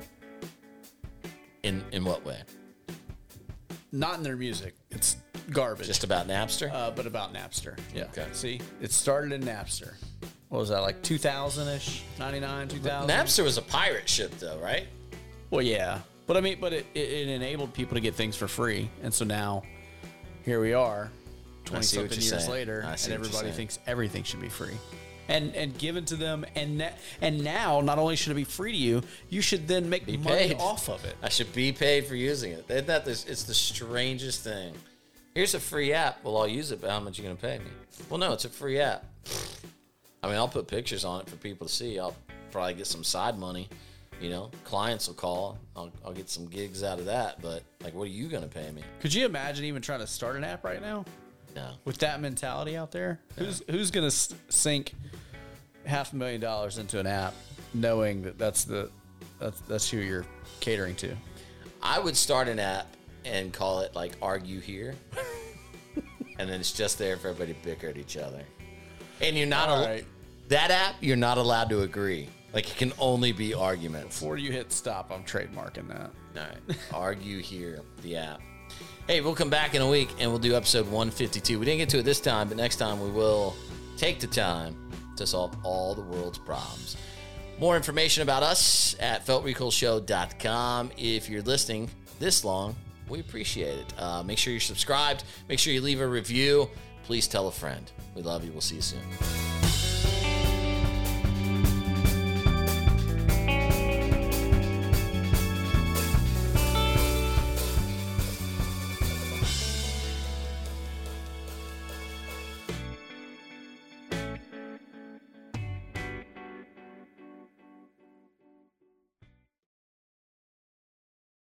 In what way? Not in their music. It's garbage. Just about Napster? But about Napster. Yeah. Okay. See, it started in Napster. What was that, like 2000-ish? 99, 2000? Napster was a pirate ship, though, right? Well, yeah. But I mean, it enabled people to get things for free. And so now, here we are, 20-something years later, and everybody thinks everything should be free. And given to them, and now, not only should it be free to you, you should then make money off of it. I should be paid for using it. It's the strangest thing. Here's a free app. Well, I'll use it, but how much are you going to pay me? Well, no, it's a free app. I mean, I'll put pictures on it for people to see. I'll probably get some side money. Clients will call. I'll get some gigs out of that. But, like, what are you going to pay me? Could you imagine even trying to start an app right now? No. With that mentality out there? No. Who's going to sink $500,000 into an app knowing that that's who you're catering to? I would start an app and call it, like, Argue Here. And then it's just there for everybody to bicker at each other. And you're not that app, you're not allowed to agree. Like, it can only be argument. Before you hit stop, I'm trademarking that. All right. Argue Here, the app. Hey, we'll come back in a week and we'll do episode 152. We didn't get to it this time, but next time we will take the time to solve all the world's problems. More information about us at feltrecoilshow.com. If you're listening this long, we appreciate it. Make sure you're subscribed. Make sure you leave a review. Please tell a friend. We love you. We'll see you soon.